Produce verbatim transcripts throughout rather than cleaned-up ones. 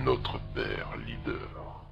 notre père leader.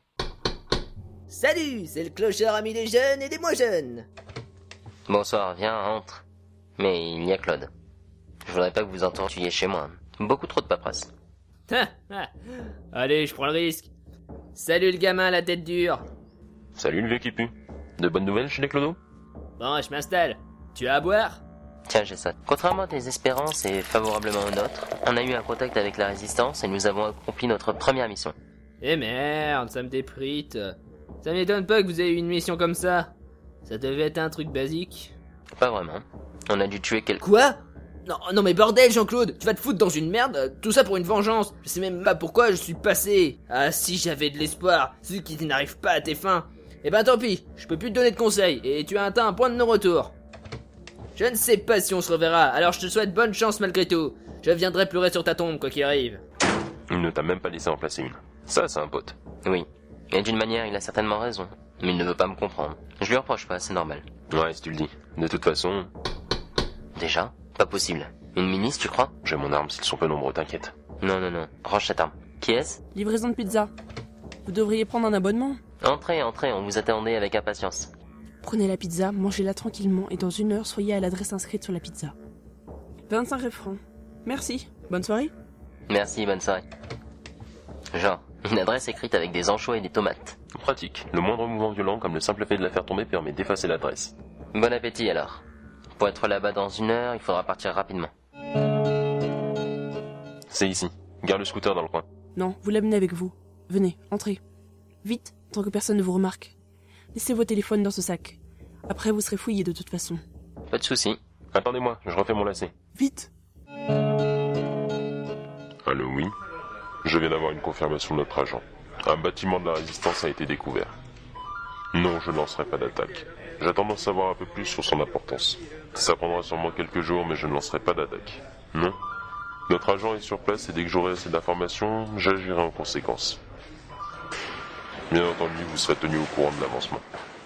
Salut, c'est le clochard ami des jeunes et des moins jeunes. Bonsoir, viens, entre. Mais il y a Claude. Je voudrais pas que vous entendiez chez moi. Beaucoup trop de paperasse. Allez, je prends le risque. Salut le gamin à la tête dure. Salut le vieux qui pue. De bonnes nouvelles chez les clodos? Bon, je m'installe. Tu as à boire? Tiens, j'ai ça. Contrairement à tes espérances et favorablement aux nôtres, on a eu un contact avec la résistance et nous avons accompli notre première mission. Eh merde, ça me déprite. Ça m'étonne pas que vous ayez eu une mission comme ça. Ça devait être un truc basique. Pas vraiment. On a dû tuer quelqu'un. Quoi? Non, non mais bordel Jean-Claude, tu vas te foutre dans une merde, tout ça pour une vengeance. Je sais même pas pourquoi je suis passé. Ah si j'avais de l'espoir, ceux qui n'arrivent pas à tes fins. Eh ben tant pis, je peux plus te donner de conseils, et tu as atteint un point de non-retour. Je ne sais pas si on se reverra, alors je te souhaite bonne chance malgré tout. Je viendrai pleurer sur ta tombe quoi qu'il arrive. Il ne t'a même pas laissé en placer une. Ça, c'est un pote. Oui. Et d'une manière, il a certainement raison. Mais il ne veut pas me comprendre. Je lui reproche pas, c'est normal. Ouais, si tu le dis. De toute façon... Déjà? Pas possible. Une milice, tu crois? J'ai mon arme s'ils sont peu nombreux, t'inquiète. Non, non, non. Range cette arme. Qui est-ce? Livraison de pizza. Vous devriez prendre un abonnement. Entrez, entrez, on vous attendait avec impatience. Prenez la pizza, mangez-la tranquillement et dans une heure, soyez à l'adresse inscrite sur la pizza. vingt-cinq francs. Merci. Bonne soirée. Merci, bonne soirée. Genre, une adresse écrite avec des anchois et des tomates. Pratique. Le moindre mouvement violent, comme le simple fait de la faire tomber, permet d'effacer l'adresse. Bon appétit alors. Pour être là-bas dans une heure, il faudra partir rapidement. C'est ici. Garde le scooter dans le coin. Non, vous l'amenez avec vous. Venez, entrez. Vite, tant que personne ne vous remarque. Laissez vos téléphones dans ce sac. Après, vous serez fouillés de toute façon. Pas de soucis. Attendez-moi, je refais mon lacet. Vite! Allô, oui? Je viens d'avoir une confirmation de notre agent. Un bâtiment de la résistance a été découvert. Non, je ne lancerai pas d'attaque. J'attends d'en savoir un peu plus sur son importance. Ça prendra sûrement quelques jours, mais je ne lancerai pas d'attaque. Non. Notre agent est sur place et dès que j'aurai assez d'informations, j'agirai en conséquence. Bien entendu, vous serez tenu au courant de l'avancement.